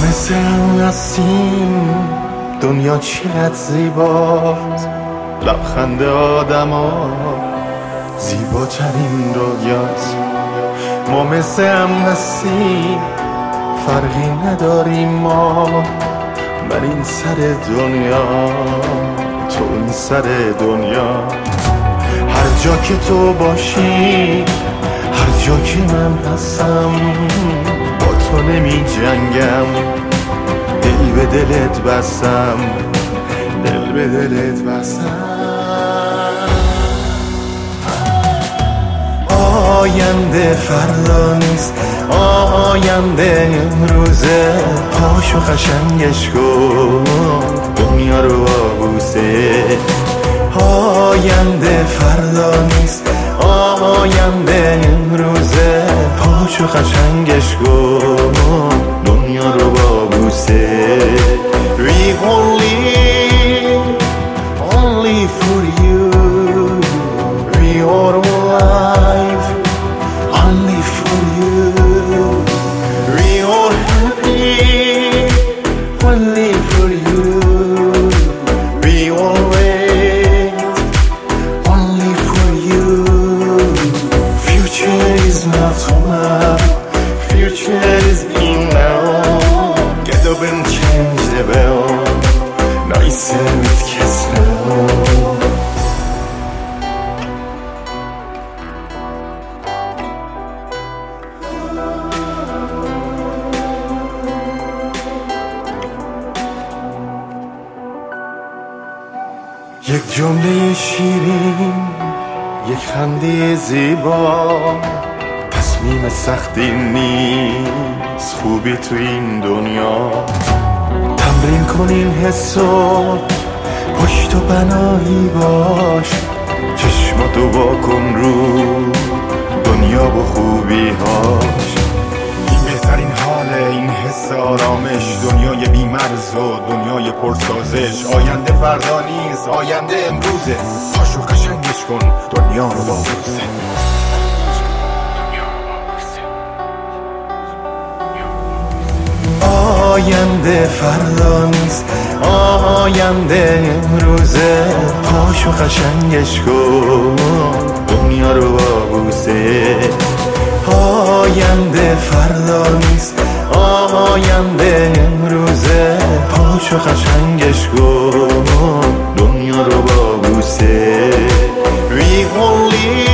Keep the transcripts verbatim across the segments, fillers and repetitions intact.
مثل هستیم دنیا چقدر زیباست، لبخند آدم ها زیباترین رویاست. ما مثل هم هستیم فرقی نداریم، ما من این سر دنیا تو این سر دنیا. هر جا که تو باشی هر جا که من هستم با تو نمی جنگم، دل به دلت بستم دل به دلت بستم. آینده فردا نیست، آینده امروزه. پاشو قشنگش کن دنیا رو آبوسه. آینده فردا نیست، آینده امروزه. پاشو قشنگش کن دنیا رو بابوسه. We only, only for you. We are alive, only for you. We are happy, only for you. We all wait, only for you. Future is not tomorrow, future is in now. Get up and change the bell, nice and with kiss now. یک جمله شیرین، یک خنده زیبا، تصمیم سختی نیست خوبی تو این دنیا. تمرین کن این حسو، پشت و پناهی باش، چشماتو وا کن رو دنیا با خوبی هاش. این بهترین حاله، این حس آرامش، دنیای بی‌مرز و دنیای پرسازش. آینده فردا نیست، آینده امروزه. پاشو قشنگش کن دنیا رو بابوسه. آینده فردا نیست، آینده امروزه. پاشو قشنگش کن دنیا رو بابوسه. آینده فردا نیست، آینده امروزه. پاشو قشنگش کن دنیا رو بابوسه. We only,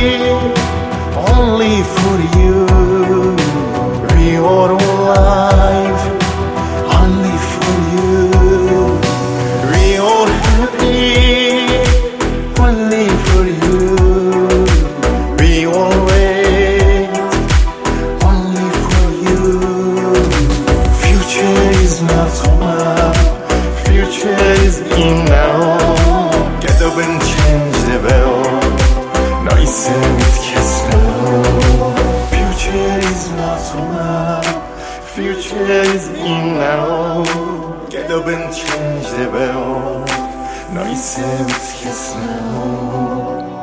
only for you. We are alive, only for you. We are happy, only for you. We all wait, only for you. Future is not tomorrow, future is in now. Get up and change the bell, nice and kiss now. Future is not tomorrow, future is in now. Get up and change the bell, nice and kiss now.